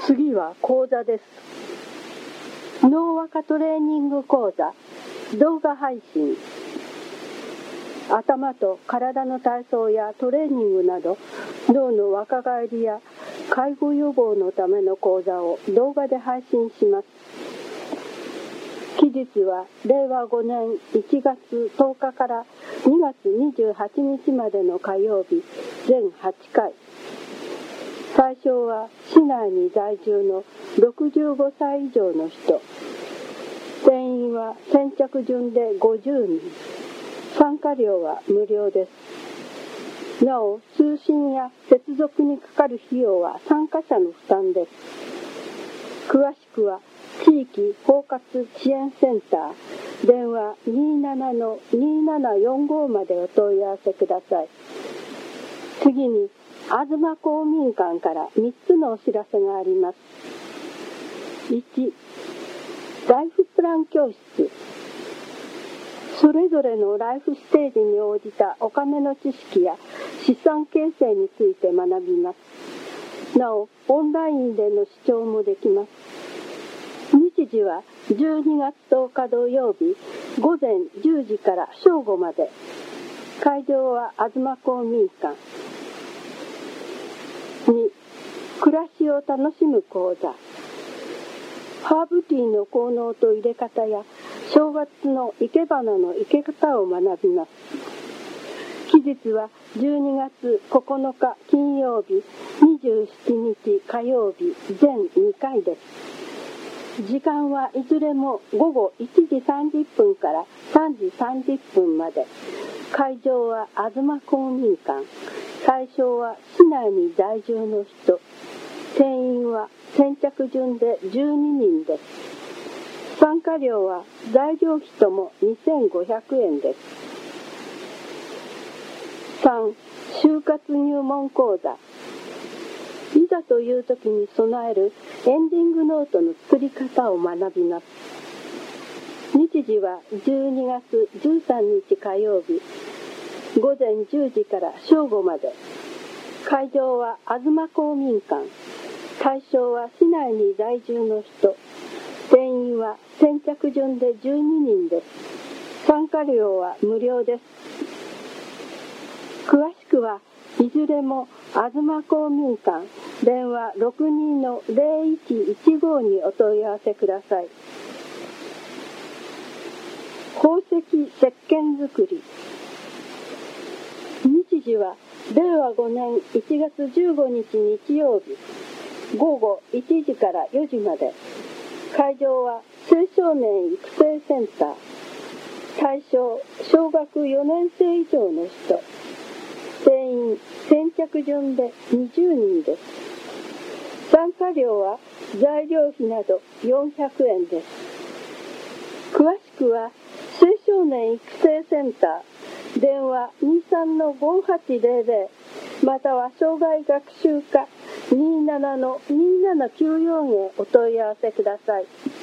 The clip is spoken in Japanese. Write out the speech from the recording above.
次は講座です。脳若トレーニング講座、動画配信。頭と体の体操やトレーニングなど、脳の若返りや介護予防のための講座を動画で配信します。期日は令和5年1月10日から2月28日までの火曜日、全8回。対象は市内に在住の65歳以上の人。定員は先着順で50人。参加料は無料です。なお、通信や接続にかかる費用は参加者の負担です。詳しくは地域包括支援センター電話 27-2745 までお問い合わせください。次に東公民館から3つのお知らせがあります。1、ライフプラン教室。それぞれのライフステージに応じたお金の知識や資産形成について学びます。なお、オンラインでの視聴もできます。日時は12月10日土曜日午前10時から正午まで。会場は東公民館。2、暮らしを楽しむ講座。ハーブティーの効能と入れ方や正月の生け花の生け方を学びます。期日は12月9日金曜日、27日火曜日、全2回です。時間はいずれも午後1時30分から3時30分まで。会場は東公民館。対象は市内に在住の人。定員は先着順で12人です。参加料は材料費とも2500円です。3、就活入門講座。いざという時に備えるエンディングノートの作り方を学びます。日時は12月13日火曜日午前10時から正午まで。会場は東公民館。対象は市内に在住の人。定員は先着順で12人です。参加料は無料です。詳しくはいずれも東公民館電話 62-0115 にお問い合わせください。宝石石鹸作り。日時は令和5年1月15日日曜日午後1時から4時まで。会場は青少年育成センター。対象小学4年生以上の人。定員先着順で20人です。参加料は材料費など400円です。詳しくは青少年育成センター電話 23-5800 または障害学習課 27-2794 へお問い合わせください。